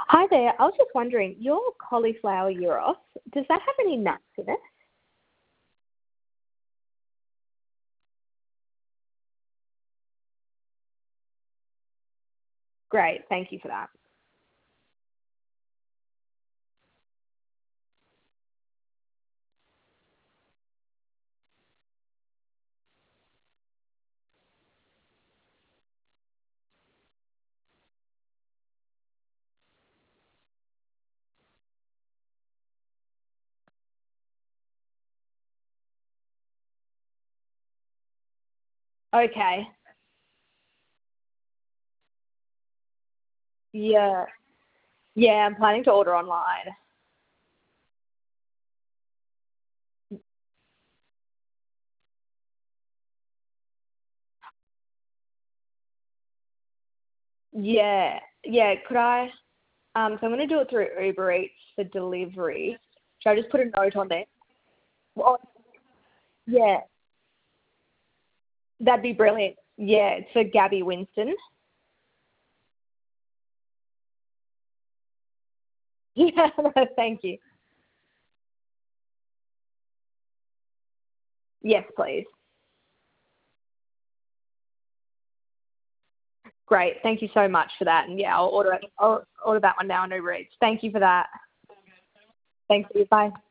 Hi there. I was just wondering, your cauliflower gyros, does that have any nuts in it? Great. Thank you for that. Okay. Yeah. Yeah, I'm planning to order online. Yeah. Yeah. Could I? So I'm going to do it through Uber Eats for delivery. Should I just put a note on there? Well, yeah. That'd be brilliant. Yeah. It's for Gabby Winston. Yeah. No, thank you. Yes, please. Great. Thank you so much for that. And yeah, I'll order it. I'll order that one now on Uber Eats. Thank you for that. Thanks. Bye.